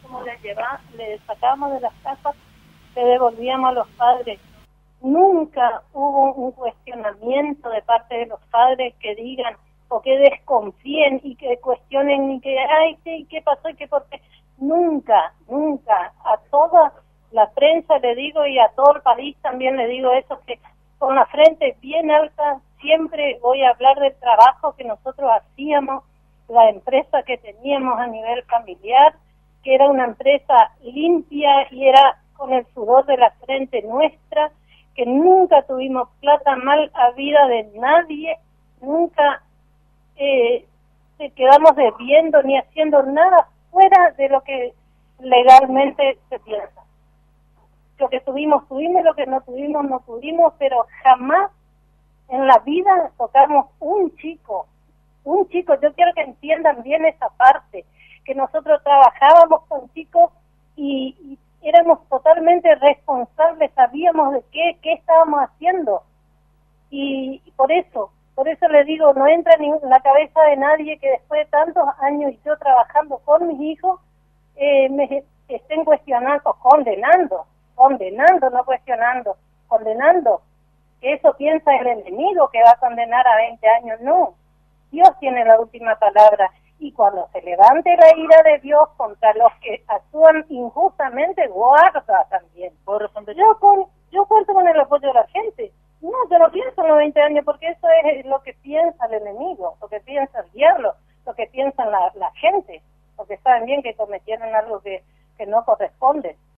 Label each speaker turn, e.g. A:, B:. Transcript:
A: como le sacábamos de las casas, le devolvíamos a los padres. Nunca hubo un cuestionamiento de parte de los padres que digan o que desconfíen y que cuestionen y que, ay, ¿qué pasó y qué por qué? Nunca, nunca. A toda la prensa le digo y a todo el país también le digo eso, que con la frente bien alta siempre voy a hablar del trabajo que nosotros hacíamos, la empresa que teníamos a nivel familiar, que era una empresa limpia y era con el sudor de la frente nuestra, que nunca tuvimos plata mal habida de nadie, nunca quedamos debiendo ni haciendo nada fuera de lo que legalmente se piensa. Lo que tuvimos, lo que no tuvimos, pero jamás en la vida tocamos un chico. Yo quiero que entiendan bien esa parte, que nosotros trabajábamos con chicos y éramos totalmente responsables, sabíamos de qué estábamos haciendo. Y por eso le digo, no entra en la cabeza de nadie que después de tantos años y yo trabajando con mis hijos, me estén cuestionando, condenando, no cuestionando, condenando. Que eso piensa el enemigo que va a condenar a 20 años, no. Dios tiene la última palabra. Y cuando se levante la ira de Dios contra los que actúan injustamente, guarda también. Yo cuento con el apoyo de la gente. No, yo no pienso en los 20 años, porque eso es lo que piensa el enemigo, lo que piensa el diablo, lo que piensa la gente, porque saben bien que cometieron algo que no corresponde.